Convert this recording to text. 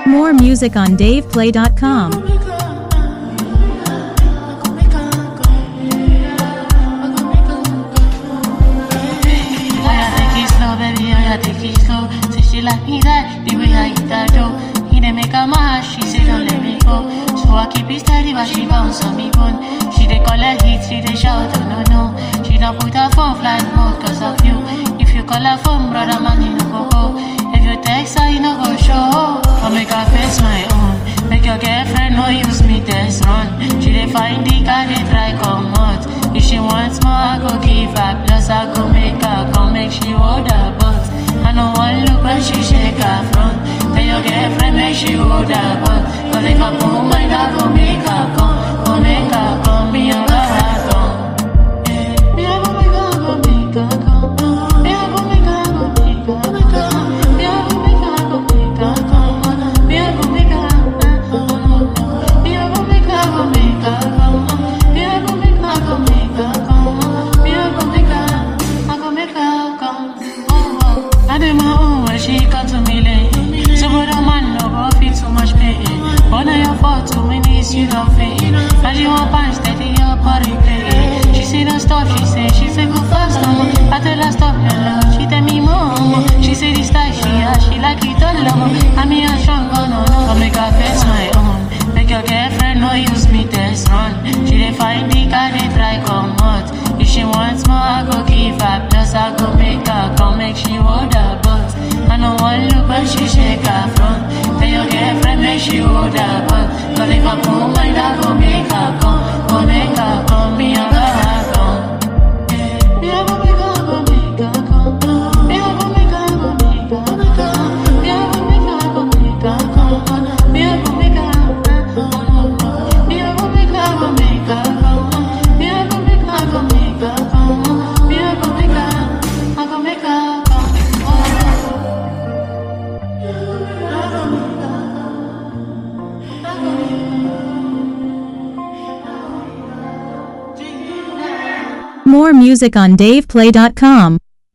More music on DavePlay.com. Take it slow, say she like me that, the way I hit that dough. He didn't make a mash, she say don't let me go. So I keep it steady, but she bounce on me bone. She dey call her hit, she dey shout, oh no no. She don't put her phone flight mode cause of you. If you call her phone, brother man, you no go go. If you text her, you no go show. I make her face my own. Make your girlfriend no use me test run. She dey find the car, they try come out. If she wants more, I go give her. Plus I go make her come make she hold her butt. I know one look when she shake her front. Tell your girlfriend make she hold her butt. Cause if I put mine, I go make her come. Go make her come, me and her come. Me I go make her come. Me I go make her come. Me I go make her come. Me I go make her come. Me I go make her come. Me I go make her come. Me I go make her come. Me I go make her come. I do my own when she come to me late. So but a man no go feel so much pain. But now your fault 2 minutes you don't fit. And she want punch steady your body play. She say don't stop, she say go fast no more. I tell her stop no love, she tell me more. She say this style she like it all love. I mean I'm strong no no. I make her face my own. Make your girlfriend no use me test run. She dey find the car they try come out. If she wants more I go give her. Plus I go make her come make she hold her butt. I know one look when she shake her front. Tell your girlfriend make she hold her butt. Cause if I put mine I go make her come. Go make her come, me and her come. Me I go make her come, make her come. Me I go make her come, make her come. Me I go make her come, make her come. Me I go make her come. Me I go make her come, make her come. Me I go make her come, make her come. Me I go make her, I go make her come. More music on DavePlay.com.